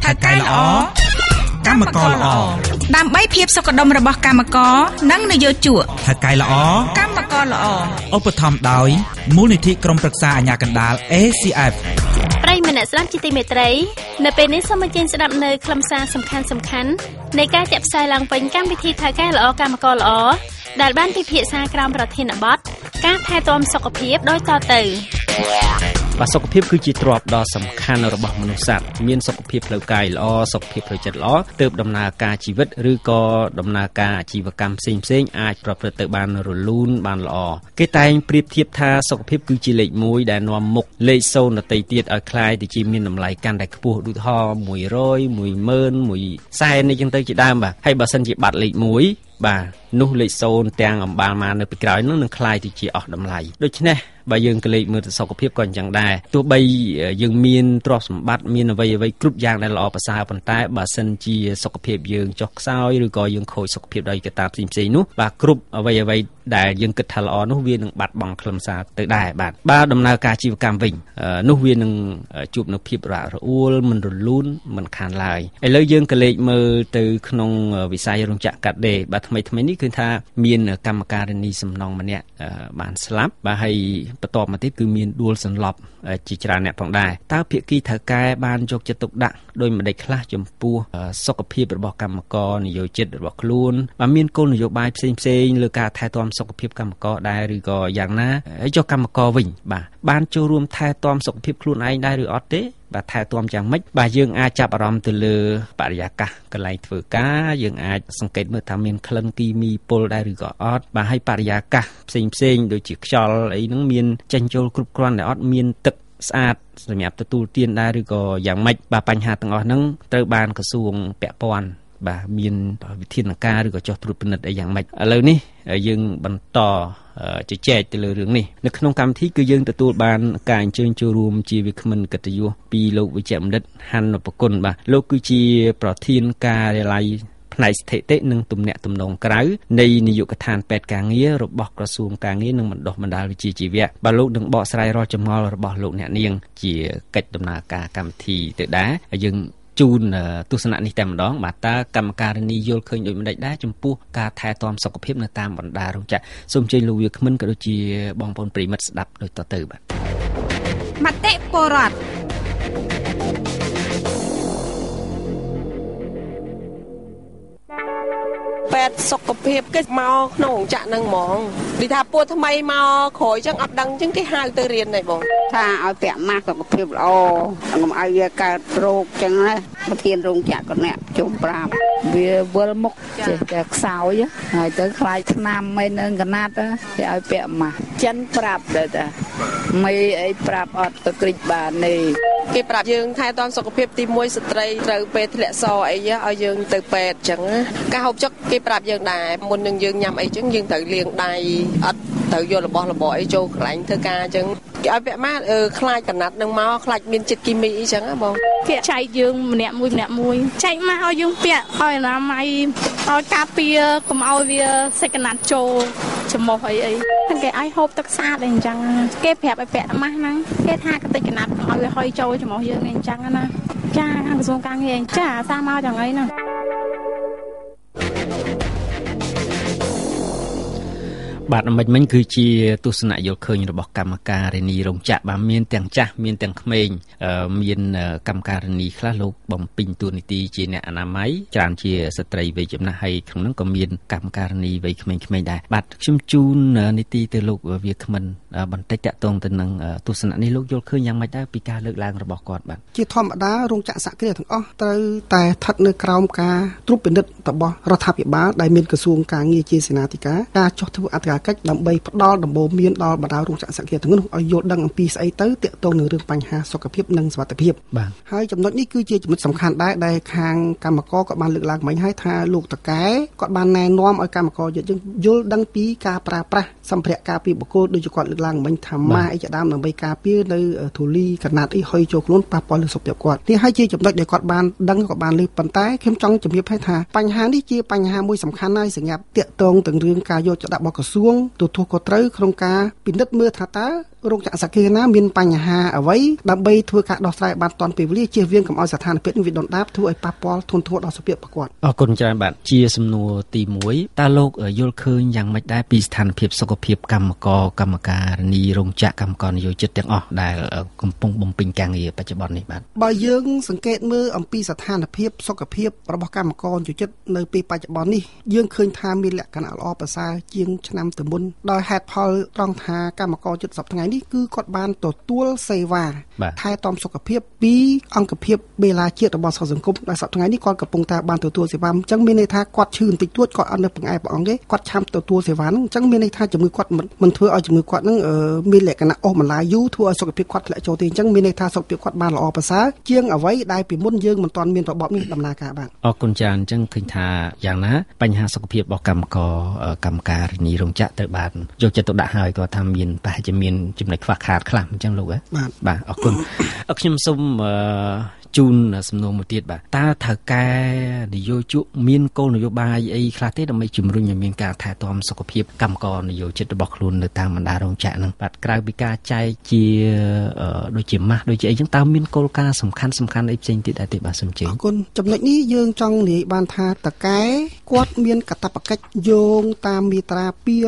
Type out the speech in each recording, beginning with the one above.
ថៅកែល្អកម្មករល្អដើម្បីភាពសុខដុមរបស់កម្មករនិងនយោជកថៅកែល្អកម្មករល្អឧបត្ថម្ភដោយមូលនិធិក្រុមប្រឹក្សាអាជ្ញាកណ្ដាល ACF ប្រិយមិត្តអ្នកស្ដាប់ជាទីមេត្រីនៅពេលនេះសូមអញ្ជើញស្ដាប់នៅខ្លឹមសារសំខាន់ៗនៃការចាក់ផ្សាយឡើងវិញកម្មវិធីថៅកែល្អកម្មករល្អដែលបានពិភាក្សាក្រោមប្រធានបទការថែទាំសុខភាពដោយតទៅបាទសុខភាពគឺជាទ្រព្យដ៏សំខាន់របស់មនុស្សសត្វមានសុខភាពផ្លូវកាយល្អសុខភាពផ្លូវចិត្តល្អទើបដំណើរការជីវិតឬក៏ដំណើរការអាជីវកម្មផ្សេងៗអាចប្រព្រឹត្តទៅបានរលូនបានល្អគេតែងប្រៀបធៀបថាសុខភាពគឺជាលេខ1ដែលនាំមុខលេខ0ដទៃទៀតឲ្យคล้ายទៅជាមានតម្លៃកាន់តែខ្ពស់ដូចថា100 10000 100,000នេះចឹងទៅជាដើមបាទហើយបើសិនជាបាត់លេខ1បាទនោះលេខ0ទាំងអំបាលមកនៅពីក្រោយនឹងคล้ายទៅជាអស់តម្លៃដូច្នេះបើយើងក៏លេខមើលទៅសុខភាពក៏អញ្ចឹងដែរទោះបីយើងមានទ្រព្យសម្បត្តិមានអ្វីគ្រប់យ៉ាងដែលល្អប្រសើរប៉ុន្តែបើសិនជាសុខភាពយើងចុះខ្សោយឬក៏យើងខូចសុខភាពដោយកត្តាផ្សេងៗនោះបាទគ្រប់អ្វីដែលយើងគិតថាល្អនោះវានឹងបាត់បង់ខ្លឹមសារទៅដែរបាទបើដំណើរការជីវកម្មវិញនោះវានឹងជួបនូវភាពរអាក់រអួលមិនរលូនមិនខានឡើយឥឡូវយើងក៏លេខមើលទៅក្នុងវិស័យរោងចក្រកាត់ដេរបាទថ្មីនេះគឺថាមានកម្មការិនីសំណងម្នាក់បានស្លាប់បាទហើយបន្ទាប់មកទៀតគឺមានដួលសន្លប់ជាច្រើនអ្នកផងដែរតើភាគីថៅកែបានយកចិត្តទុកដាក់ដោយម្ដេចខ្លះចំពោះសុខភាពរបស់កម្មករនិយោជិតរបស់ខ្លួនបាទមានគោលនយោបាយផ្សេងលើការថែទាំសុខភាពកម្មករដែរឬក៏យ៉ាងណាហើយចុះកម្មករវិញបាទបានចូលរួមថែទាំសុខភាពខ្លួនឯងដែរឬអត់ទេបាទថែទាំយ៉ាងម៉េចបាទយើងអាចចាប់អារម្មណ៍ទៅលើបរិយាកាសកន្លែងធ្វើការយើងអាចសង្កេតមើលថាមានក្លិនគីមីពុលដែរឬក៏អត់បាទហើយបរិយាកាសផ្សេងដូចជាខ្យល់អីហ្នឹងមានចេញចូលគ្រប់គ្រាន់តែអត់មានទឹកស្អាតសម្រាប់ទទួលទានដែរឬក៏យ៉ាងម៉េចបាទបញ្ហាទាំងអស់ហ្នឹងត្រូវបានក្រសួងពាក់ព័ន្ធបាទមានវិធានការឬក៏ចុះត្រួតពិនិត្យអីយ៉ាងម៉េចឥឡូវនេះយើងបន្តជជែកទៅលើរឿងនេះនៅក្នុងកម្មវិធីគឺយើងទទួលបានការអញ្ជើញចូលរួមជាវាគ្មិនកិត្តិយសពីលោកវិជ្ជបណ្ឌិតហណ្ណពគុណបាទលោកគឺជាប្រធានការិយាល័យផ្នែកស្ថិតិនិងទំនាក់ទំនងក្រៅនៃនាយកដ្ឋានពេទ្យការងាររបស់ក្រសួងការងារនិងបណ្ដុះបណ្ដាលវិជ្ជាជីវៈបាទលោកនឹងបកស្រាយរាល់ចម្ងល់របស់លោកអ្នកនាងជាកិច្ចដំណើរការកម្មវិធីទៅដែរហើយយើងជូនទស្សនៈនេះតែម្ដងបាទតើកម្មការិនីយល់ឃើញដូចម្ដេចដែរចំពោះការថែទាំសុខភាពនៅតាមបណ្ដារោងចក្រសូមអញ្ជើញលោកវាគ្មិនក៏ដូចជាបងប្អូនប្រិយមិត្តស្ដាប់ដូចតទៅបាទមតិពលរដ្ឋពេទ្យសុខភាពគេមកក្នុងរោងចក្រហ្នឹងហ្មងដូចថាពួកថ្មីមកក្រោយចឹងអត់ដឹងចឹងគេហៅទៅរៀនដែរបងថាឲ្យពាក់ម៉ាស់សុខភាពល្អកុំឲ្យវាកើតរោគចឹងណាប្រធានរោងចក្រក៏អ្នកជុំប្រាប់វាវិលមុខចេះតែខ្សោយហើយទៅខ្លាយថ្នាំអីនៅកណាត់គេឲ្យពាក់ម៉ាស់ចិនប្រាប់ដែរតាមីអីប្រាប់អត់ទៅគ្រិចបានទេគេប្រាប់យើងថែទាំសុខភាពទី1ស្ត្រីត្រូវពេលធ្លាក់សអីឲ្យយើងទៅពេទ្យចឹងការហូបចុកគេប្រាប់យើងដែរមុននឹងយើងញ៉ាំអីចឹងយើងត្រូវលាងដៃអត់ត្រូវយករបស់របរអីចូលកន្លែងធ្វើការចឹងគេឲ្យពាក់ម៉ាស់ខ្លាចកណាត់នឹងមកខ្លាចមានជាតិគីមីអីចឹងហ៎បងគេចែកយើងម្នាក់មួយចែកម៉ាស់ឲ្យយើងពាក់ឲ្យអនាម័យឲ្យការពារកុំឲ្យវាសេចកណាត់ចូលច្រមុះអីគេឲ្យហូបទឹកស្អាតអីអញ្ចឹងគេប្រាប់ឲ្យពាក់ម៉ាស់ហ្នឹងគេថាកតិកណាត់ឲ្យវាហុយចូលច្រមុះយើងអីអញ្ចឹងណាចាខាងក្រសួងការងារចាអាសាមកចឹងអីណាបាទមិញគឺជាទស្សនៈយល់ឃើញរបស់កម្មការិនីរោងចក្របាទមានទាំងចាស់មានទាំងក្មេងមានកម្មការិនីខ្លះលោកបំពេញតួនាទីជាអ្នកអនាម័យច្រើនជាស្ត្រីវ័យចំណាស់ហើយក្នុងនោះក៏មានកម្មការិនីវ័យក្មេងៗដែរបាទខ្ញុំជូននីតិទៅលោកវាគ្មិនបន្តិចតាក់ទងទៅនឹងទស្សនៈនេះលោកយល់ឃើញយ៉ាងម៉េចដែរពីការលើកឡើងរបស់គាត់បាទជាធម្មតារោងចក្រសហគ្រាសទាំងអស់ត្រូវតែស្ថិតនៅក្រោមការត្រួតពិនិត្យរបស់រដ្ឋាភិបាលដែលមានក្រសួងការងារជាសេនាធិការការចុះធ្វើអត្រាកិច្ចដើម្បីផ្ដល់ដំបូន្មានដល់បណ្ដារោងចក្រសហគ្រាសទាំងនោះឲ្យយល់ដឹងអំពីស្អីទៅទាក់ទងនឹងរឿងបញ្ហាសុខភាពនិងសុវត្ថិភាពបាទហើយចំណុចនេះគឺជាចំណុចសំខាន់ដែរដែលខាងកម្មករក៏បានលើកឡើងមិញហើយថាលោកតកែគាត់បានណែនាំឲ្យកម្មករយល់ដឹងពីការប្រើប្រាស់សម្ភារៈការពារបុគ្គលដូចជាគាត់លើកឡើងមិញថាម៉ាស់អីជាដើមដើម្បីការពារនៅធូលីកណាត់អីហុយចូលខ្លួនប៉ះពាល់លើសុខភាពគាត់នេះហើយជាចំណុចដែលគាត់បានដឹងក៏បានលើកប៉ុន្តែខ្ញុំចង់ជម្រាបឲ្យថាបញ្ហានេះជាបញ្ហាមួយសំខាន់ហើយសម្រាប់ទាក់ទងទាំងរឿងការយកចិត្តដាក់របស់ក្រសួងងទទួលខុសត្រូវក្នុងការពិនិត្យមើលថាតើរោងចក្រសាគារណាមានបញ្ហាអ្វីដើម្បីធ្វើការដោះស្រាយបានទាន់ពេលវេលាជៀសវាងកុំឲ្យស្ថានភាពនេះវាដុនដាបធ្វើឲ្យប៉ះពាល់ធ្ងន់ធ្ងរដល់សុខភាពប្រកបអរគុណច្រើនបាទជាសំណួរទី1តើលោកយល់ឃើញយ៉ាងម៉េចដែរពីស្ថានភាពសុខភាពកម្មករកម្មការិនីរោងចក្រកម្មករនិយោជិតទាំងអស់ដែលកំពុងបំពេញការងារបច្ចុប្បន្ននេះបាទបើយើងសង្កេតមើលអំពីស្ថានភាពសុខភាពរបស់កម្មករនិយោជិតនៅពេលបច្ចុប្បន្ននេះយើងឃើញថាមានលក្ខណៈល្អប្រសើរជាងឆ្នាំទៅមុនដោយហេតុផលត្រង់ថាកម្មករជិត10ថ្ងៃនេះគឺគាត់បានទទួលសេវាថែទាំសុខភាពពីអង្គភាពបេឡាជាតិរបស់សហសង្គមដែល10ថ្ងៃនេះគាត់កំពុងតែបានទទួលសេវាអញ្ចឹងមានន័យថាគាត់ឈឺបន្តិចតួចគាត់អត់នៅបង្អែព្រះអង្គទេគាត់ឆាប់ទទួលសេវាហ្នឹងអញ្ចឹងមានន័យថាជំងឺគាត់មិនធ្វើឲ្យជំងឺគាត់ហ្នឹងមានលក្ខណៈអូសបន្លាយយូរធ្វើឲ្យសុខភាពគាត់ធ្លាក់ចូលទេអញ្ចឹងមានន័យថាសុខភាពគាត់បានល្អប្រសើរជាងអ្វីដែលពីមុនយើងមិនទាន់មានរបបនេះដំណើរការបានអរគុណច្រើនអញ្ចឹងឃើញថាយ៉ាងណាបញ្ហាសុខភាពរបស់កម្មករកម្មការិនីរោងចក្រត្រូវបានយកចិត្តទុកដាក់ហើយគាត់ថាមានប្រហែលជាមានចំណុចខ្វះខាតខ្លះអញ្ចឹងលោកបាទអរគុណខ្ញុំសូមជូនសំណួរមួយទៀតបាទតើថៅកែនយោជកមានគោលនយោបាយអីខ្លះទេដើម្បីជំរុញឲ្យមានការថែទាំសុខភាពកម្មករនយោជិតរបស់ខ្លួននៅតាមបណ្ដារោងចក្រហ្នឹងបាទក្រៅពីការចែកជាដូចជាម៉ាស់ដូចជាអីចឹងតើមានគោលការណ៍សំខាន់អីផ្សេងទៀតដែរទេបាទសូមជឿអរគុណចំណុចនេះយើងចង់និយាយបានថាតកែគាត់មានកាតព្វកិច្ចយោងតាមមាត្រា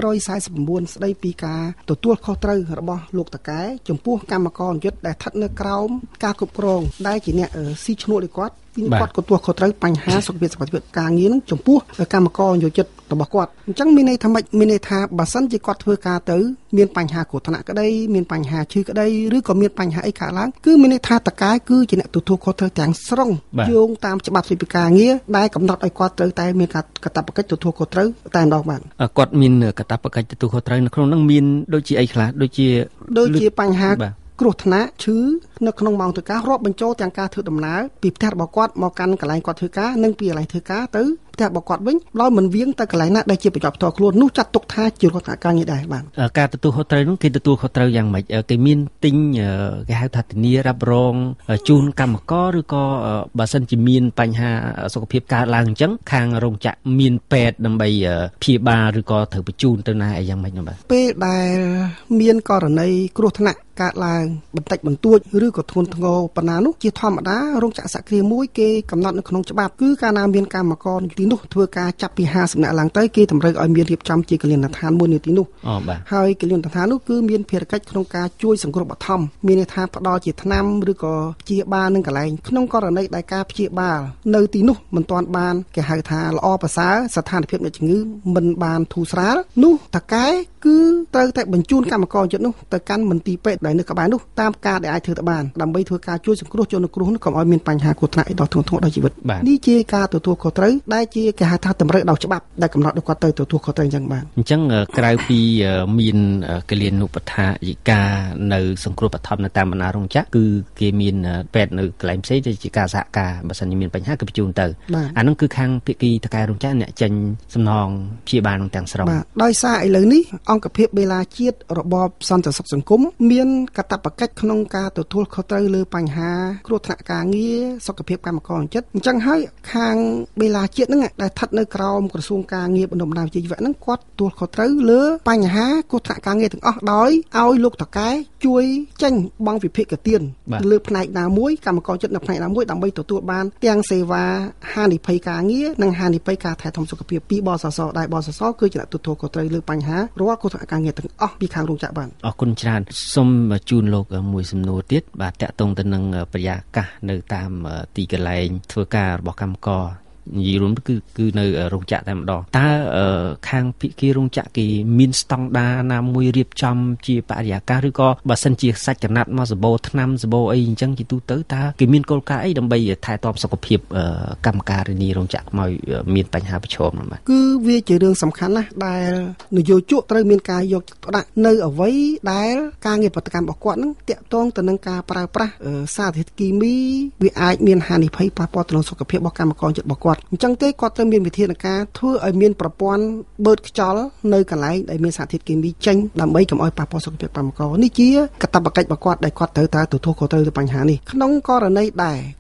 249ស្ដីពីការទទួលខុសត្រូវរបស់លោកតកែចំពោះកម្មករនិយោជិតដែលស្ថិតនៅក្រោមការគ្រប់គ្រងដែលជាអ្នកស៊ីឈ្នួលឲ្យគាត់គាត់ទទួលខុសត្រូវបញ្ហាសុខភាពការងារនឹងចំពោះកម្មករនិយោជិតរបស់គាត់អញ្ចឹងមានន័យថាម៉េចមានន័យថាបើសិនជាគាត់ធ្វើការទៅមានបញ្ហាគ្រោះថ្នាក់ក្តីមានបញ្ហាឈឺក្តីឬក៏មានបញ្ហាអីកើតឡើងគឺមានន័យថាតកែគឺជាអ្នកទទួលខុសត្រូវទាំងស្រុងយោងតាមច្បាប់ស្តីពីការងារដែលកំណត់ឲ្យគាត់ត្រូវតែមានកាតព្វកិច្ចទទួលខុសត្រូវតែម្ដងបាទគាត់មានកាតព្វកិច្ចទទួលខុសត្រូវនៅក្នុងនោះមានដូចជាអីខ្លះដូចជាបញ្ហាគ្រោះថ្នាក់ឈឺនៅក្នុងម៉ោងធ្វើការរាប់បញ្ចូលទាំងការធ្វើដំណើរពីផ្ទះរបស់គាត់មកកាន់កន្លែងគាត់ធ្វើការនិងពីកន្លែងធ្វើការទៅផ្ទះរបស់គាត់វិញដោយមិនវៀងទៅកន្លែងណាដែលជាប្រយោជន៍ផ្ទាល់ខ្លួននោះចាត់ទុកថាជារដ្ឋការងារដែរបាទការទទួលខុសត្រូវនោះគេទទួលខុសត្រូវយ៉ាងម៉េចគេមានទិញគេហៅថាធានារ៉ាប់រងជូនកម្មករឬក៏បើសិនជាមានបញ្ហាសុខភាពកើតឡើងអញ្ចឹងខាងរោងចក្រមានពេទ្យដើម្បីព្យាបាលឬក៏ត្រូវបញ្ជូនទៅណាអីយ៉ាងម៉េចនោះបាទពេលដែលមានករណីគ្រោះថ្នាក់កើតឡើងបន្តិចបន្តួចឬក៏ធ្ងន់ធ្ងរប៉ុណ្ណានោះជាធម្មតារោងចក្រសហគ្រាសមួយគេកំណត់នៅក្នុងច្បាប់គឺកាលណាមានកម្មករនៅទីនោះធ្វើការចាប់ពី50នាក់ឡើងទៅគេតម្រូវឲ្យមានរៀបចំជាគលានដ្ឋានមួយនៅទីនោះហើយគលានដ្ឋាននោះគឺមានភារកិច្ចក្នុងការជួយសង្គ្រោះបឋមមានន័យថាផ្ដល់ជាថ្នាំឬក៏ព្យាបាលនឹងកន្លែងក្នុងករណីដែលការព្យាបាលនៅទីនោះមិនទាន់បានគេហៅថាល្អប្រសើរស្ថានភាពនៃជំងឺមិនបានធូរស្រាលនោះតកែគឺត្រូវតែបញ្ជូនកម្មករចិត្តនោះទៅកាន់មន្ទីរពេទ្យដែលនៅក្បែរនោះតាមការដែលអាចធ្វើទៅបានដើម្បីធ្វើការជួយសង្គ្រោះជនរងគ្រោះនោះកុំឲ្យមានបញ្ហាគ្រោះថ្នាក់ដល់ធ្ងន់ធ្ងរដល់ជីវិតនេះជាការទទួលខុសត្រូវដែលជាគេហៅថាតម្រូវដោយច្បាប់ដែលកំណត់ឲ្យគាត់ទៅទទួលខុសត្រូវអញ្ចឹងបានអញ្ចឹងក្រៅពីមានគលានុបដ្ឋាយិកានៅសង្គ្រោះបឋមនៅតាមបណ្ដារោងចក្រគឺគេមានពេទ្យនៅកន្លែងផ្សេងទៅជាការសហការបើសិនជាមានបញ្ហាគឺបញ្ជូនទៅអានោះគឺខាងភាគីតកែរោងចក្រអ្នកចេញសំណងព្យាបាលនឹងទាំងស្រុងបាទដោយសារឥឡូវនេះអង្គភាពបេឡាជាតិរបបសន្តិសុខសង្គមមានកាតព្វកិច្ចក្នុងការទទួលខុសត្រូវលើបញ្ហាគ្រោះថ្នាក់ការងារសុខភាពកម្មករចិត្តអញ្ចឹងហើយខាងបេឡាជាតិហ្នឹងដែលស្ថិតនៅក្រោមក្រសួងការងារបណ្ដុំបណ្ដាលវិជ្ជាជីវៈហ្នឹងគាត់ទទួលខុសត្រូវលើបញ្ហាគ្រោះថ្នាក់ការងារទាំងអស់ដោយឲ្យលោកតកែជួយចេញបង់វិភាគទានលើផ្នែកណាមួយកម្មករចិត្តនៅផ្នែកណាមួយដើម្បីទទួលបានទាំងសេវាហានិភ័យការងារនិងហានិភ័យការថែទាំសុខភាពពីបសសដែលបសសគឺជាអ្នកទទួលខុសត្រូវលើបញ្ហារាល់គ្រោះថ្នាក់ការងារទាំងអស់ពីខាងរោងចក្របានអរគុណច្រើនសូមជូនលោកមួយសំណួរទៀតបាទតាក់ទងទៅនឹងបរិយាកាសនៅតាមទីកន្លែងធ្វើការរបស់កម្មករនិយាយរួមគឺនៅរោងចក្រតែម្ដងតើខាងភាគីរោងចក្រគេមានស្តង់ដារណាមួយរៀបចំជាបរិយាកាសឬក៏បើសិនជាសាច់ចំណាត់មកសម្បូរថ្នាំសម្បូរអីអញ្ចឹងជាទូទៅតើគេមានគោលការណ៍អីដើម្បីថែទាំសុខភាពកម្មការិនីរោងចក្រមកមានបញ្ហាប្រឈមនោះបាទគឺវាជារឿងសំខាន់ណាស់ដែលនយោជកត្រូវមានការយកចិត្តទុកដាក់នៅអ្វីដែលការងារប្រតិកម្មរបស់គាត់នឹងតាក់ទងទៅនឹងការប្រើប្រាស់សារធាតុគីមីវាអាចមានហានិភ័យប៉ះពាល់ទៅនឹងសុខភាពរបស់កម្មករចិត្តរបស់គាត់អញ្ចឹងទេគាត់ត្រូវមានវិធានការធ្វើឲ្យមានប្រព័ន្ធបឺតខ្យល់នៅកន្លែងដែលមានសារធាតុគីមីចេញដើម្បីកុំឲ្យប៉ះពាល់សុខភាពកម្មករនេះជាកាតព្វកិច្ចរបស់គាត់ដែលគាត់ត្រូវតែទទួលខុសត្រូវទៅបញ្ហានេះក្នុងករណីដែល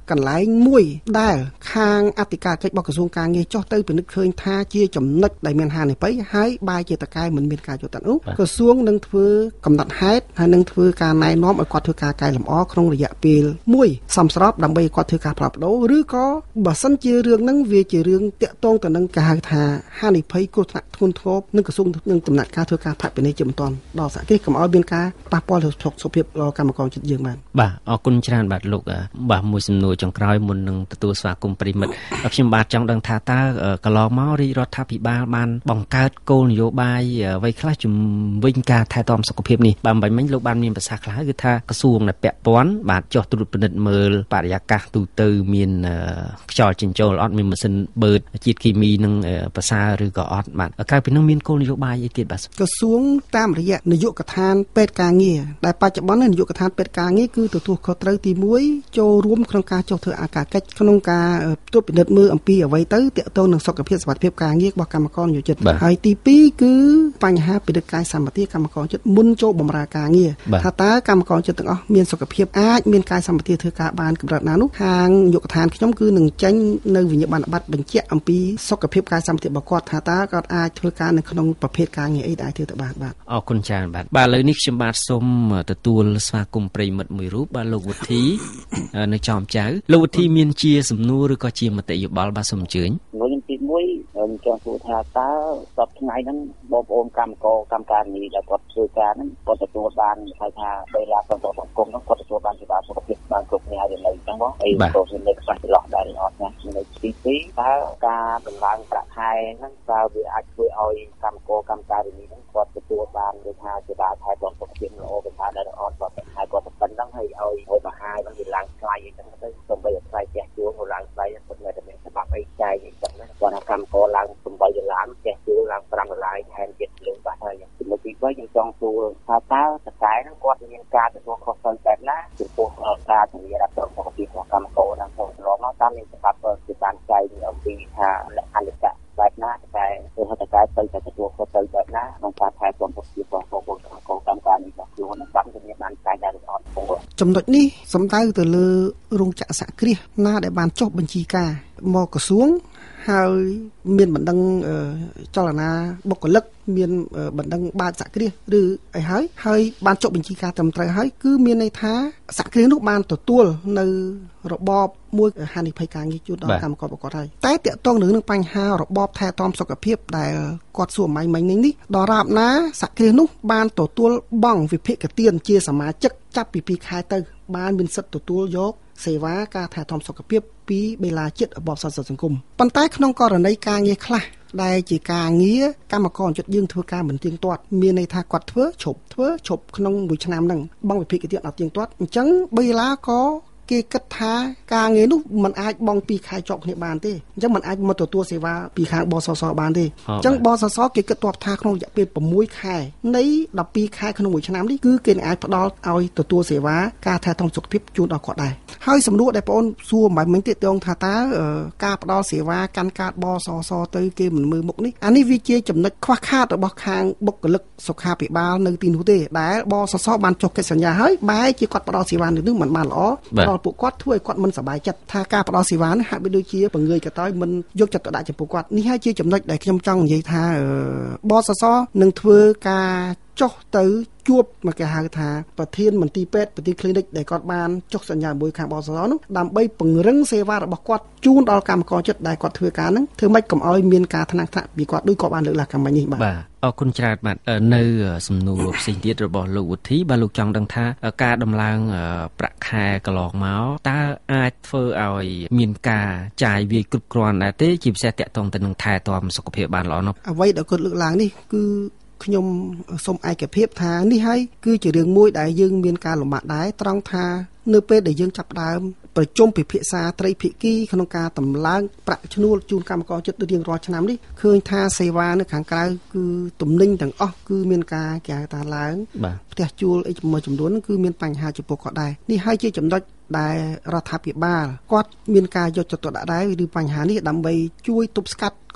កន្លែងមួយដែលខាងអធិការកិច្ចរបស់ក្រសួងការងារចុះទៅពិនិត្យឃើញថាជាចំណុចដែលមានហានិភ័យហើយបែរជាតកែមិនមានការយកចិត្តនោះក្រសួងនឹងធ្វើកំណត់ហេតុហើយនឹងធ្វើការណែនាំឲ្យគាត់ធ្វើការកែលម្អក្នុងរយៈពេលមួយសមស្របដើម្បីឲ្យគាត់ធ្វើការផ្លាស់ប្ដូរឬក៏បើសិនជារឿងហ្នឹងវាជារឿងតាក់ទងទៅនឹងការហៅថាហានិភ័យគ្រោះថ្នាក់ធ្ងន់ធ្ងរនឹងក្រសួងនឹងដំណាក់ការធ្វើការផាកពិន័យជាបន្តដល់សហគ្រាសកុំឲ្យមានការប៉ះពាល់ដល់សុខភាពកម្មករចិត្តយើងបាទអរគុណច្រើនបាទលោកបាទមួយសំណួរចុងក្រោយមុននឹងទទួលស្វាគមន៍ប្រិមិត្តខ្ញុំបាទចង់ដឹងថាតើកន្លងមករាជរដ្ឋាភិបាលបានបង្កើតគោលនយោបាយអ្វីខ្លះជំវិញការថែទាំសុខភាពនេះបាទមិញលោកបានមានប្រសាសន៍ខ្លះគឺថាក្រសួងដែលពាក់ព័ន្ធបាទចុះត្រួតពិនិត្យមើលបរិយាកាសទូទៅមានខ្យល់ចេញចូលអត់មានម៉ាស៊ីនបឺតជាតិគីមីនឹងប្រសើរឬក៏អត់បាទក្រៅពីនោះមានគោលនយោបាយអីទៀតបាទក្រសួងតាមរយៈនាយកដ្ឋានពេទ្យការងារដែលបច្ចុប្បន្ននាយកដ្ឋានពេទ្យការងារគឺទទួលខុសត្រូវទី1ចូលរួមក្នុងការចុះធ្វើអាការកិច្ចក្នុងការត្រួតពិនិត្យមើលអំពីអ្វីទៅទាក់ទងនឹងសុខភាពសុវត្ថិភាពការងាររបស់កម្មករនិយោជិតហើយទី2គឺបញ្ហាពិនិត្យកាយសម្បត្តិកម្មករចិត្តមុនចូលបម្រើការងារថាតើកម្មករចិត្តទាំងអស់មានសុខភាពអាចមានកាយសម្បត្តិធ្វើការបានកម្រិតណានោះខាងនាយកដ្ឋានខ្ញុំគឺនឹងចេញនៅវិញ្ញាបនបត្របញ្ជាក់អំពីសុខភាពកាយសម្បត្តិរបស់គាត់ថាតើគាត់អាចធ្វើការនៅក្នុងប្រភេទការងារអីដែលធ្វើទៅបានបាទអរគុណច្រើនបាទឥឡូវនេះខ្ញុំបាទសូមទទួលស្វាគមន៍ប្រិមិត្តមួយរូបបាទលោកវុធី នៅចំចៅលោកវុធីមានជាសំណួរឬក៏ជាមតិយោបល់បាទសូមអញ្ជើញខ្ញុំទី1ខ្ញុំចង់សួរថាតើសប្តាហ៍ថ្ងៃហ្នឹងបងប្អូនកម្មការងារដែលគាត់ធ្វើការហ្នឹងគាត់ទទួលបានហៅថាពេលឡាសង្គមហ្នឹងគាត់ទទួលបានសេវាសុខភាពបានគ្រប់គ្នាហើយនៅអញ្ចឹងបងអីក៏មានលេខខ្លះចន្លោះដែរអត់ណានៅទី2តើការតម្លើងប្រាក់ខែហ្នឹងតើវាអាចធ្វើឲ្យកម្មការងារហ្នឹងគាត់ទទួលបានដូចថាសេវាថែទាំសុខភាពល្អប្រសើរដែរអត់គាត់តែគាត់តែប៉ុណ្្នឹងហើយឲ្យបរិហាយហ្នឹងវាឡើងថ្លៃអញ្ចឹងទៅសូម្បីតែថ្លៃផ្ទះជួលក៏ឡើងថ្លៃគាត់តែមានច្បាប់អីចែកអញ្ចឹងណាគាត់ថាកម្មករឡើង$8ផ្ទះជួលឡើង$5ថែមទៀតលើបាត់ហើយចំណុចទី3ខ្ញុំចង់សួរថាតើតកែហ្នឹងគាត់មានការទទួលខុសត្រូវបែបណាចំពោះការធានារ៉ាប់រងសុខភាពរបស់កម្មករហ្នឹងទៅឡងមកតាមមានច្បាប់ជាបានចែកអំពីថាលក្ខន្តិកៈបែបណាតែធ្វើឲ្យតកែទៅតែទទួលខុសត្រូវបែបណាក្នុងការថែទាំសុខភាពរបស់បងប្អូនកម្មការនេះរបស់ខ្លួនបានជំនាញបានចែកដែរឬអត់ចំណុចនេះសំដៅទៅលើរោងចក្រសហគ្រាសណាដែលបានចុះបញ្ជីការមកក្រសួងហើយមានបណ្ដឹងចលនាបុគ្គលិកមានបណ្ដឹងបើកសហគ្រាសឬអីហើយបានចុះបញ្ជីការត្រឹមត្រូវហើយគឺមានន័យថាសហគ្រាសនោះបានទទួលនៅរបបមួយហានិភ័យការងារជូនដល់កម្មកររបស់គាត់ហើយតែតាក់ទងនឹងបញ្ហារបបថែទាំសុខភាពដែលគាត់សួរមិញនេះដល់រាបណាសហគ្រាសនោះបានទទួលបង់វិភាគទានជាសមាជិកចាប់ពី2ខែទៅបានមានសិទ្ធិទទួលយកសេវាការថែទាំសុខភាពពីបេឡាជាតិរបបសន្តិសង្គមប៉ុន្តែក្នុងករណីការងារខ្លះដែលជាការងារកម្មករចិត្តយើងធ្វើការមិនទៀងទាត់មានន័យថាគាត់ធ្វើឈប់ក្នុងមួយឆ្នាំហ្នឹងបង់វិភាគទានអត់ទៀងទាត់អញ្ចឹងបេឡាក៏គេគិតថាការងារនោះมันអាចបង់2ខែជាប់គ្នាបានទេអញ្ចឹងมันអាចមកទទួលសេវាពីខាងបសសបានទេអញ្ចឹងបសសគេគិតទាប់ថាក្នុងរយៈពេល6ខែនៃ12ខែក្នុងមួយឆ្នាំនេះគឺគេអាចផ្ដល់ឲ្យទទួលសេវាការថែទាំសុខភាពជូនដល់គាត់ដែរហើយសំណួរដែលបងអូនសួរមិនមិញទៀតតងថាតើការផ្ដល់សេវាកាន់កាតបសសទៅគេមិនមើលមុខនេះអានេះវាជាចំណុចខ្វះខាតរបស់ខាងបុគ្គលិកសុខាភិបាលនៅទីនោះទេដែលបសសបានចុះកិច្ចសន្យាហើយបែរជាគាត់ផ្ដល់សេវានេះមិនបានល្អដល់ពួកគាត់ធ្វើឲ្យគាត់មិនសប្បាយចិត្តថាការផ្ដល់សេវានេះហាក់បីដូចជាបង្ងើយកតើមិនយកចិត្តទុកដាក់ចំពោះគាត់នេះហើយជាចំណុចដែលខ្ញុំចង់និយាយថាបសសនឹងធ្វើការចុះទៅជួបមកគេហៅថាប្រធានមន្ទីរពេទ្យប្រធាន clinic ដែលគាត់បានចុះសញ្ញាមួយខាងបសសនោះដើម្បីពង្រឹងសេវារបស់គាត់ជូនដល់កម្មករចិត្តដែលគាត់ធ្វើការហ្នឹងធ្វើម៉េចកុំឲ្យមានការថ្នាក់ពីគាត់ដូចគាត់បានលើកឡើងខាងមិញនេះបាទអរគុណច្រើនបាទនៅសំណួរផ្សេងទៀតរបស់លោកវុធីបាទលោកចង់ដឹងថាការដំឡើងប្រាក់ខែកន្លងមកតើអាចធ្វើឲ្យមានការចាយវាយគ្រប់គ្រាន់ដែរទេជាពិសេសតាក់ទងទៅនឹងថែទាំសុខភាពបានល្អនោះអ្វីដែលគាត់លើកឡើងនេះគឺខ្ញុំសូមឯកភាពថានេះហើយគឺជារឿងមួយដែលយើងមានការលំបាកដែរត្រង់ថានៅពេលដែលយើងចាប់ដើមប្រជុំពិភាក្សាត្រីភាគីក្នុងការតម្លើងប្រាក់ឈ្នួលជូនកម្មករចិត្តរៀងរាល់ឆ្នាំនេះឃើញថាសេវានៅខាងក្រៅគឺទំនិញទាំងអស់គឺមានការគេហៅថាឡើងផ្ទះជួលអីមួយចំនួនគឺមានបញ្ហាចំពោះគាត់ដែរនេះហើយជាចំណុចដែលរដ្ឋាភិបាលគាត់មានការយកចិត្តទុកដាក់ដែរឬបញ្ហានេះដើម្បីជួយទប់ស្កាត់ក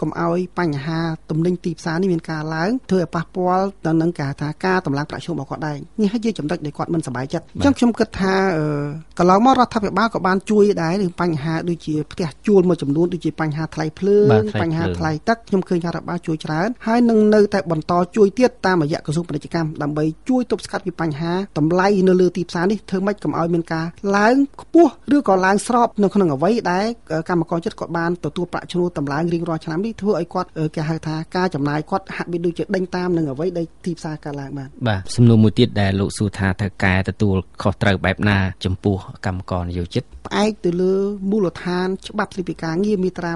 កុំឲ្យបញ្ហាទំនិញទីផ្សារនេះមានការឡើងធ្វើឲ្យប៉ះពាល់ទៅនឹងការថាការតម្លើងប្រាក់ឈ្នួលរបស់គាត់ដែរនេះហើយជាចំណុចដែលគាត់មិនសប្បាយចិត្តអញ្ចឹងខ្ញុំគិតថាកន្លងមករដ្ឋាភិបាលក៏បានជួយដែរនឹងបញ្ហាដូចជាផ្ទះជួលមួយចំនួនដូចជាបញ្ហាថ្លៃភ្លើងបញ្ហាថ្លៃទឹកខ្ញុំឃើញថារដ្ឋបាលជួយច្រើនហើយនឹងនៅតែបន្តជួយទៀតតាមរយៈក្រសួងពាណិជ្ជកម្មដើម្បីជួយទប់ស្កាត់ពីបញ្ហាតម្លៃនៅលើទីផ្សារនេះធ្វើម៉េចកុំឲ្យមានការឡើងខ្ពស់ឬក៏ឡើងស្របនៅក្នុងអ្វីដែលកម្មករចិត្តគាត់បានទទួលប្រាក់ឈ្នួលតម្លើងរៀងរាល់ឆ្នាំនេះធ្វើឲ្យគាត់គេហៅថាការចំណាយគាត់ហាក់បីដូចជាដេញតាមនឹងអ្វីដែលទីផ្សារកើតឡើងបាទសំណួរមួយទៀតដែលលោកសួរថាត្រូវកែទទួលខុសត្រូវបែបណាចំពោះកម្មករនិយោជិតផ្អែកទៅលើមូលដ្ឋានច្បាប់ស្តីពីការងារមាត្រា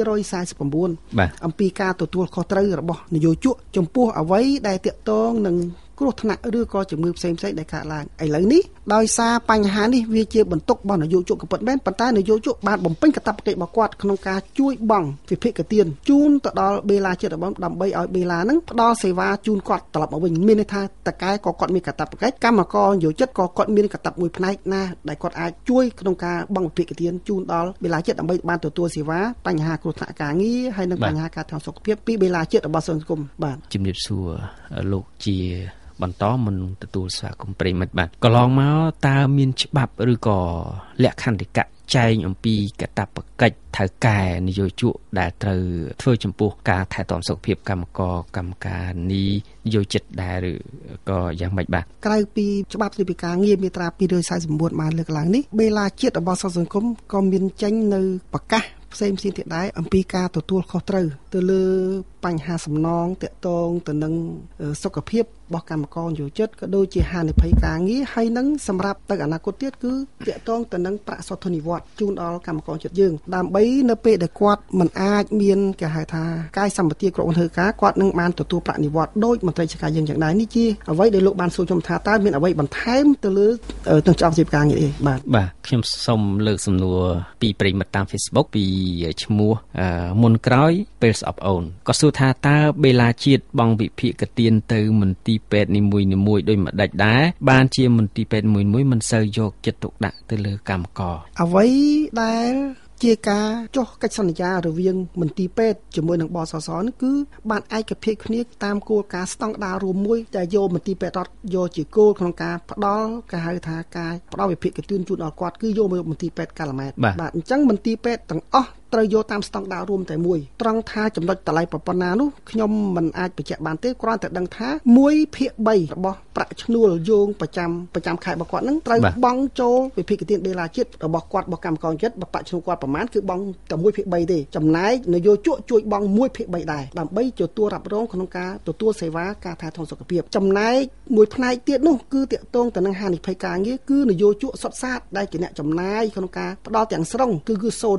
249អំពីការទទួលខុសត្រូវរបស់នយោជកចំពោះអ្វីដែលទាក់ទងនឹងគ្រោះថ្នាក់ឬក៏ជំងឺផ្សេងៗដែលកើតឡើងឥឡូវនេះដោយសារបញ្ហានេះវាជាបន្ទុករបស់នយោជកក៏ពិតមែនប៉ុន្តែនយោជកបានបំពេញកាតព្វកិច្ចរបស់គាត់ក្នុងការជួយបង់វិភាគទានជូនទៅដល់បេឡាជាតិរបស់ដើម្បីឲ្យបេឡាហ្នឹងផ្ដល់សេវាជូនគាត់ត្រឡប់មកវិញមានន័យថាតកែក៏គាត់មានកាតព្វកិច្ចកម្មករនយោជិតក៏គាត់មានកាតព្វមួយផ្នែកណាដែលគាត់អាចជួយក្នុងការបង់វិភាគទានជូនដល់បេឡាជាតិដើម្បីបានទទួលសេវាបញ្ហាគ្រោះថ្នាក់ការងារហើយនិងបញ្ហាការថែសុខភាពពីបេឡាជាតិរបស់សង្គមបាទជំរាបសួរលោកជាបន្តមិនទទួលស្វាគមន៍ប្រិមិត្តបាទកន្លងមកតើមានច្បាប់ឬក៏លក្ខន្តិកៈចែងអំពីកាតព្វកិច្ចថៅកែនយោជកដែលត្រូវធ្វើចំពោះការថែទាំសុខភាពកម្មករកម្មការនីយោជិតដែរឬក៏យ៉ាងម៉េចបាទក្រៅពីច្បាប់ស្តីពីការងារមាត្រា249បានលើកឡើងនេះបេឡាជាតិរបស់សង្គមក៏មានចេញនៅប្រកាសផ្សេងទៀតដែរអំពីការទទួលខុសត្រូវទៅលើបញ្ហាសំណងតាក់ទងទៅនឹងសុខភាពរបស់កម្មករនយោជិតក៏ដូចជាហានិភ័យការងារហើយនឹងសម្រាប់ទៅអនាគតទៀតគឺតាក់ទងទៅនឹងប្រាក់សោធននិវត្តន៍ជូនដល់កម្មករចិត្តយើងដើម្បីនៅពេលដែលគាត់មិនអាចមានគេហៅថាកាយសម្បទាគ្រប់ធ្វើការគាត់នឹងបានទទួលប្រាក់និវត្តន៍ដោយមន្ត្រីរាជការយើងយ៉ាងដែរនេះជាអ្វីដែលលោកបានសួរខ្ញុំថាតើមានអ្វីបន្ថែមទៅលើទាំងច្បាប់ស្តីពីការងារនេះបាទខ្ញុំសូមលើកសំណួរពីប្រិមិត្តតាម Facebook ពីឈ្មោះមុនក្រោយពេលស្អប់អូនក៏សួរថាតើបេឡាជាតិបង់វិភាគទានទៅមន្ទីរពេទ្យនីមួយៗដោយម្ដេចដែរបានជាមន្ទីរពេទ្យមួយមិនសូវយកចិត្តទុកដាក់ទៅលើកម្មករអ្វីដែលជាការចុះកិច្ចសន្យារវាងមន្ទីរពេទ្យជាមួយនឹងបសសនេះគឺបានឯកភាពគ្នាតាមគោលការណ៍ស្តង់ដាររួមមួយដែលយកមន្ទីរពេទ្យរដ្ឋយកជាគោលក្នុងការផ្ដល់គេហៅថាការផ្ដល់វិភាគទានជូនដល់គាត់គឺយកមកមន្ទីរពេទ្យកាឡាម៉ែតបាទអញ្ចឹងមន្ទីរពេទ្យទាំងអស់ត្រូវយកតាមស្តង់ដាររួមតែមួយត្រង់ថាចំណុចតម្លៃប៉ុណ្ណានោះខ្ញុំមិនអាចបញ្ជាក់បានទេគ្រាន់តែដឹងថា 1/3 របស់ប្រាក់ឈ្នួលយោងប្រចាំខែរបស់គាត់នឹងត្រូវបង់ចូលវិភាគទានបេឡាជាតិរបស់គាត់របស់កម្មករចិត្តប្រាក់ឈ្នួលគាត់ប្រមាណគឺបង់តែ 1/3 ទេចំណែកនយោជកជួយបង់ 1/3 ដែរដើម្បីទទួលរ៉ាប់រងក្នុងការទទួលសេវាការថែទាំសុខភាពចំណែកមួយផ្នែកទៀតនោះគឺតាក់ទងទៅនឹងហានិភ័យការងារគឺនយោជកសុទ្ធសាធដែលជាអ្នកចំណាយក្នុងការផ្ដល់ទាំងស្រុងគឺ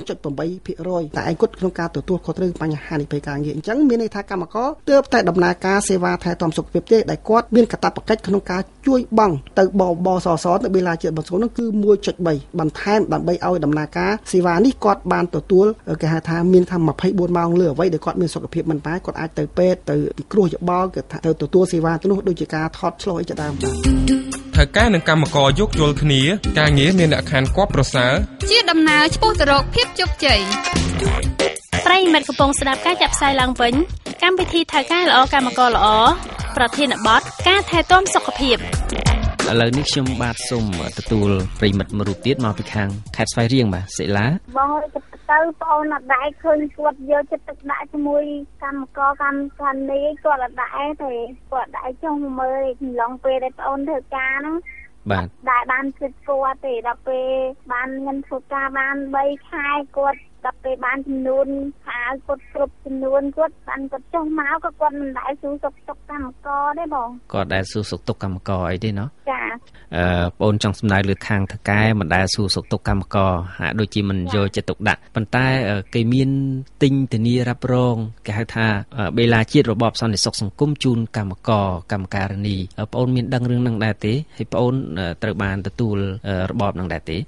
0.8% តែឯគាត់ក្នុងការទទួលខុសត្រូវបញ្ហានិភ័យការងារអញ្ចឹងមានន័យថាកម្មករទើបតែដំណើរការសេវាថែទាំសុខភាពទេដែលគាត់មានកាតព្វកិច្ចក្នុងការជួយបង់ទៅបសសទៅបេឡាជាតិបសនោះគឺ 1.3 បន្ថែមដើម្បីឲ្យដំណើរការសេវានេះគាត់បានទទួលគេហៅថាមានថា24ម៉ោងលើអ្វីដែលគាត់មានសុខភាពមិនដែរគាត់អាចទៅពេទ្យទៅពិគ្រោះយោបល់ទៅទទួលសេវាទៅនោះដូចជាការថតឆ្លុះអីជាដើមថៅកែនិងកម្មករយោគយល់គ្នាការងារមានលក្ខខណ្ឌគួបប្រសើរជាដំណើរឆ្ពោះទៅរកភាពជោគជ័យប្រិយមិត្តកំពុងស្ដាប់ការចាក់ផ្សាយឡើងវិញកម្មវិធីថៅកែល្អកម្មករល្អប្រធានបទការថែទាំសុខភាពឥឡូវនេះខ្ញុំបាទសូមទទួលប្រិមិត្តមួយរូបទៀតមកពីខាងខេត្តស្វាយរៀងបាទសិលាបងទៅបងអូនអត់ដែរឃើញគាត់យកចិត្តទុកដាក់ជាមួយកម្មករកម្មការនេះគាត់អត់ដែរទេគាត់ដែរចុះមកមើលកំឡុងពេលដែលបងអូនធ្វើការហ្នឹងបាទដែរបានគិតគាត់ទេដល់ពេលបានងិនធ្វើការបាន3ខែគាត់ដល់ពេលបានចំនួនថាគាត់គ្រប់ចំនួនគាត់បានគាត់ចុះមកក៏គាត់មិនដែរសួរសុខទុក្ខកម្មករទេបងគាត់ដែរសួរសុខទុក្ខកម្មករអីទេណោះចាបងចង់សំដៅលើខាងថៅកែមិនដែរសួរសុខទុក្ខកម្មករហាក់ដូចជាមិនយកចិត្តទុកដាក់ប៉ុន្តែគេមានទិញធានារ៉ាប់រងគេហៅថាបេឡាជាតិរបបសន្តិសុខសង្គមជូនកម្មករកម្មការនីបងមានដឹងរឿងហ្នឹងដែរទេហើយបងត្រូវបានទទួលរបបហ្នឹងដែរទេអត់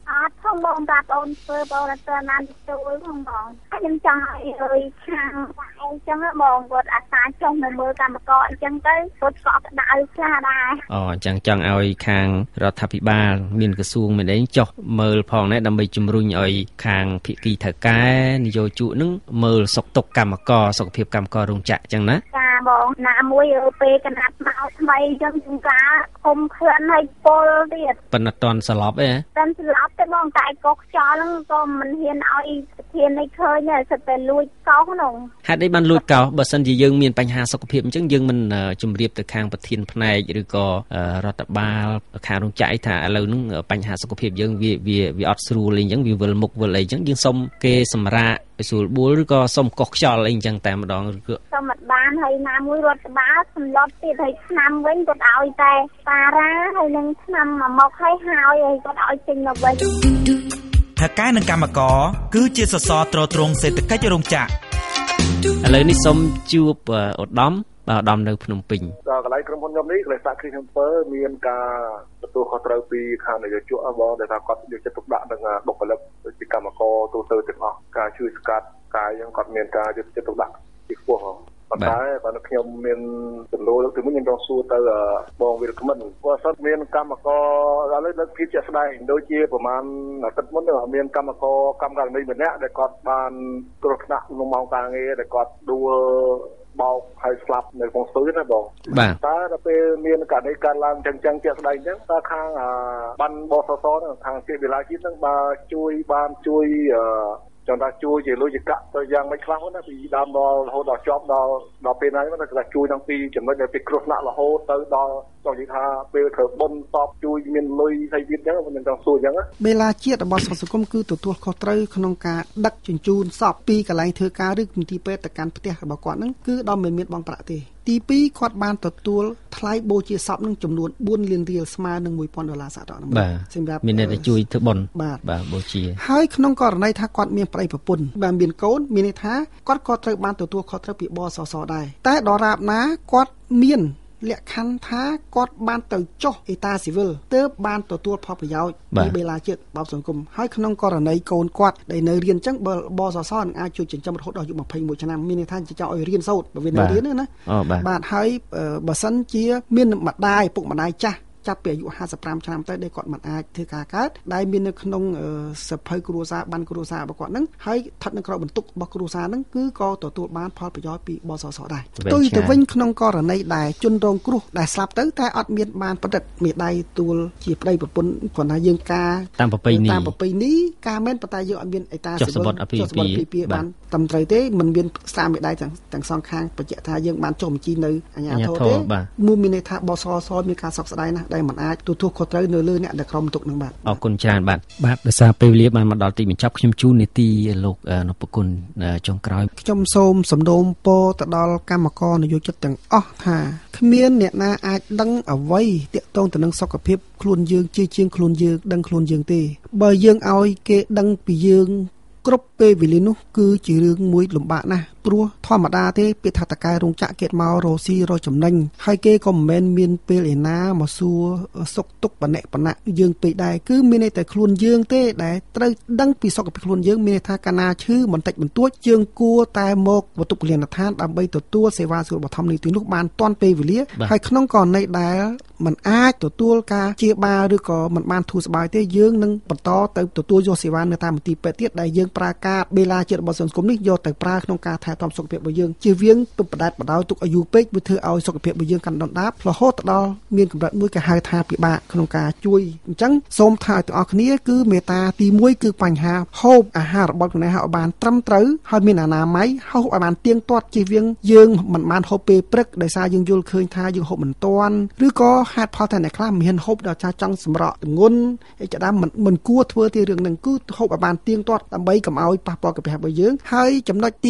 ផងបងតាបងធ្វើបងទៅណានជួយផងបងខ្ញុំចង់ឲ្យខាងអញ្ចឹងបងគាត់អាសាចុះនៅមើលកម្មករអញ្ចឹងទៅគាត់ស្កប់ដៅខ្លះដែរអញ្ចឹងចង់ឲ្យខាងរដ្ឋាភិបាលមានក្រសួងមានអីចុះមើលផងដែរដើម្បីជំរុញឲ្យខាងភាគីថៅកែនយោជកនឹងមើលសុខទុក្ខកម្មករសុខភាពកម្មកររោងចក្រអញ្ចឹងណាចាបងណាមួយពេលកណាត់មកថ្មីអញ្ចឹងជំការឃុំឃ្លានឲ្យពលទៀតប៉ុន្តែអត់ទាន់ស្លាប់ទេតែស្លាប់ទេបងតែកុកខ្យល់ហ្នឹងក៏មិនហ៊ានឲ្យប្រធាននេះឃើញទេសិតតែលួចកោសហ្នឹងហេតុអីបានលួចកោសបើសិនជាយើងមានបញ្ហាសុខភាពអញ្ចឹងយើងមិនជម្រាបទៅខាងប្រធានផ្នែកឬក៏រដ្ឋបាលខាងរោងចក្រថាឥឡូវហ្នឹងបញ្ហាសុខភាពយើងវាអត់ស្រួលអីអញ្ចឹងវាវិលមុខវិលអីអញ្ចឹងយើងសុំគេសម្រាកស្រួលបួលឬក៏សុំកោសខ្យល់អីអញ្ចឹងតែម្ដងឬក៏សុំអត់បានហើយណាមួយរដ្ឋបាលសម្លុតទៀតហើយឆ្នាំវិញគាត់ឲ្យតែប៉ារ៉ាហើយនឹងឆ្នាំមកហើយគាត់ឲ្យចេញមកវិញថៅកែនិងកម្មករគឺជាសសរទ្រទ្រង់សេដ្ឋកិច្ចរោងចក្រឥឡូវនេះសូមជួបឧត្តមនៅភ្នំពេញកន្លែងក្រុមហ៊ុនខ្ញុំនេះកន្លែងសាក់គ្រី7មានការទទួលខុសត្រូវពីខាងនយោជកបងដែលថាគាត់យកចិត្តទុកដាក់នឹងបុគ្គលិកជាកម្មករទូទៅទាំងអស់ការជួយស្កាត់ការយ៉ាងគាត់មានការយកចិត្តទុកដាក់ពីខ្ពស់ប៉ុន្តែបើខ្ញុំមានចំនួនលើកទី1ខ្ញុំចង់សួរទៅបងវិរក្មិនបើសិនមានកម្មករឥឡូវលើកភាពជាក់ស្ដែងដូចជាប្រហែលអាទិត្យមុនមានកម្មករនីម្នាក់ដែលគាត់បានគ្រោះថ្នាក់ក្នុងម៉ោងការងារដែលគាត់ដួលបោកហើយស្លាប់នៅក្នុងស្ទូណាបងតើដល់ពេលមានករណីកើតឡើងចឹងជាក់ស្ដែងចឹងតើខាងបានបសសខាងជាវិលាជាតិនឹងបើបានជួយចង់ថាជួយជាលុយកាក់ទៅយ៉ាងមិនខ្លះណាពីដើមដល់រហូតដល់ជាប់ដល់ពេលណាហ្នឹងគេជួយទាំងពីចំណុចដែលពីគ្រោះថ្នាក់រហូតទៅដល់ចង់និយាយថាពេលធ្វើបុណ្យតបជួយមានលុយផ្សេងទៀតចឹងមិនចង់សួរចឹងបេឡាជាតិរបស់សង្គមគឺទទួលខុសត្រូវក្នុងការដឹកជញ្ជូនសពពីកន្លែងធ្វើការឬមន្ទីរពេទ្យទៅកាន់ផ្ទះរបស់គាត់ហ្នឹងគឺដល់មិនមានបង់ប្រាក់ទេទី2គាត់បានទទួលថ្លៃបូជាសពនឹងចំនួន4លានរៀលស្មើនឹង$1000សហរដ្ឋអាមេរិកសម្រាប់មានអ្នកជួយធ្វើបុណ្យបាទបូជាហើយក្នុងករណីថាគាត់មានប្តីប្រពន្ធបាទមានកូនមានន័យថាគាត់ក៏ត្រូវបានទទួលខុសត្រូវពីបសសដែរតែដរាបណាគាត់មានលក្ខខណ្ឌថាគាត់បានទៅចុះអេតាស៊ីវិលទើបបានទទួលផលប្រយោជន៍ពីបេឡាជាតិបបសង្គមហើយក្នុងករណីកូនគាត់ដែលនៅរៀនអញ្ចឹងបសសនឹងអាចជួយចិញ្ចឹមរហូតដល់អាយុ21ឆ្នាំមានន័យថាចង់ឲ្យរៀនសូត្របើវានៅរៀនណាបាទហើយបើសិនជាមានម្ដាយពុកម្ដាយចាស់ចាប់ពីអាយុ55ឆ្នាំទៅដែលគាត់មិនអាចធ្វើការកើតដែលមាននៅក្នុងសភៅគ្រួសារបានគ្រួសាររបស់គាត់ហ្នឹងហើយស្ថិតនៅក្រោមបន្ទុករបស់គ្រួសារហ្នឹងគឺក៏ទទួលបានផលប្រយោជន៍ពីបសសដែរផ្ទុយទៅវិញក្នុងករណីដែលជនរងគ្រោះដែលស្លាប់ទៅតែអត់មានបានប្រតិបត្តិមេដៃទួលជាប្តីប្រពន្ធគ្រាន់តែយើងការតាមប្រពៃណីការមែនប៉ុន្តែយើងអត់មានអេតាស៊ីវិលចុះសម្បត្តិពីបានត្រឹមត្រូវទេមិនមានសារមេដៃទាំងសងខាងបញ្ជាក់ថាយើងបានចុះបញ្ជីនៅអាជ្ញាធរទេមួយមានន័យថាបសសមានការសោកស្ដាយណាស់ដែលមិនអាចទទួលខុសត្រូវនៅលើអ្នកដែលក្រុមទុកនឹងបាទអរគុណច្រើនបាទដោយសារពេលវេលាបានមកដល់ទីបញ្ចប់ខ្ញុំជូននីតិលោកនពគុណចុងក្រោយខ្ញុំសូមសំណូមពរទៅដល់កម្មករនយោជិតទាំងអស់ថាគ្មានអ្នកណាអាចដឹងអ្វីទាក់ទងទៅនឹងសុខភាពខ្លួនយើងជាងខ្លួនយើងដឹងខ្លួនយើងទេបើយើងឲ្យគេដឹងពីយើងគ្រប់ពេលវេលានោះគឺជារឿងមួយលំបាកណាស់ព្រោះធម្មតាទេពេលថាតកែរោងចក្រគេមករស៊ីរចំណេញហើយគេក៏មិនមែនមានពេលឯណាមកសួរសុខទុក្ខបណៈយើងពេកដែរគឺមានតែខ្លួនយើងទេដែលត្រូវដឹងពីសុខភាពខ្លួនយើងមានថាកាលណាឈឺបន្តិចបន្តួចយើងគួរតែមកវត្ថុកលិនដ្ឋានដើម្បីទទួលសេវាសុខភាពបឋមនេះទីនោះបានទាន់ពេលវេលាហើយក្នុងករណីដែលมันអាចទទួលការជាបាលឬក៏มันបានធូរស្បើយទេយើងនឹងបន្តទៅទទួលយកសេវានៅតាមមន្ទីរពេទ្យទៀតដែលយើងប្រើការបេឡាជាតិរបស់សង្គមនេះយកទៅប្រើក្នុងការថែទាំសុខភាពរបស់យើងជៀសវាងទុកបដាច់បដោយទុកអាយុពេកវាធ្វើឲ្យសុខភាពរបស់យើងកាន់ដុនដាបរហូតដល់មានកម្រិតមួយគេហៅថាពិបាកក្នុងការជួយអញ្ចឹងសូមថាឲ្យទាំងអស់គ្នាគឺមេត្តាទី1គឺបញ្ហាហូបអាហាររបស់ខ្លួនឯងឲ្យបានត្រឹមត្រូវហើយមានអនាម័យហូបឲ្យបានទៀងទាត់ជៀសវាងយើងមិនបានហូបពេលព្រឹកដោយសារយើងយល់ឃើញថាយើងហូបមិនទាន់ឬក៏ហេតុផលតែអ្នកខ្លះមិនហ៊ានហូបដល់ចង់សម្រក់ទម្ងន់ឯកដាមមិនគួរធ្វើទេរឿងហ្នឹងគឺហូបឲ្យបានទៀងទាត់ដើម្បីកុំឲ្យប៉ះពាល់កាពះរបស់យើងហើយចំណុចទី2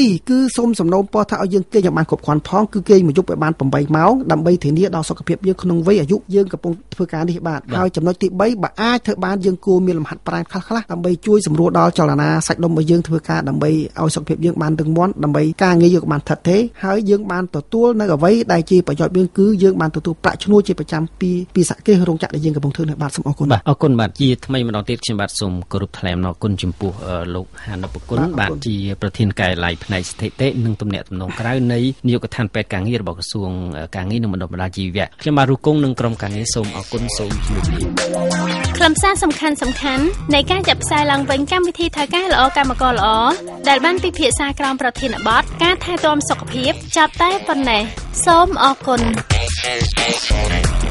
2គឺសូមសំណូមពរថាឲ្យយើងគេងឲ្យបានគ្រប់គ្រាន់ផងគឺគេងមួយយប់ឲ្យបាន8ម៉ោងដើម្បីធានាដល់សុខភាពយើងក្នុងវ័យអាយុយើងកំពុងធ្វើការនេះបាទហើយចំណុចទី3បើអាចធ្វើបានយើងគួរមានលំហាត់ប្រាណខ្លះៗដើម្បីជួយសម្រួលដល់ចលនាសាច់ដុំរបស់យើងធ្វើការដើម្បីឲ្យសុខភាពយើងបានរឹងមាំដើម្បីការងារយើងបានថិតទេហើយយើងបានទទួលនៅអ្វីដែលជាប្រយោជន៍យើងគឺយើងបានទទួលប្រាក់ឈ្នួលជាប្រចាំពីសហគ្រាសរោងចក្រដែលយើងកំពុងធ្វើនេះបាទសូមអរគុណបាទអរគុណបាទជាថ្មីម្ដងទៀតខ្ញុំបាទសូមគោរពថ្លែងអំណរគុណចំពោះលោកហានុបគុណបាទជាប្រធានការិយាល័យផ្នែកស្ថិតិនិងទំនាក់ទំនងក្រៅនៃនាយកដ្ឋានពេទ្យការងាររបស់ក្រសួងការងារនិងបណ្ដុះបណ្ដាលជីវៈខ្ញុំបាទរូបគង់នឹងក្រុមការងារសូមអរគុណសូមជម្រាបលាខ្លឹមសារសំខាន់នៃការចាក់ផ្សាយឡើងវិញកម្មវិធីថៅកែល្អកម្មករល្អដែលបានពិភាក្សាក្រោមប្រធានបទការថែទាំសុខភាពចាប់តែប៉ុណ្ណេះសូមអរគុណ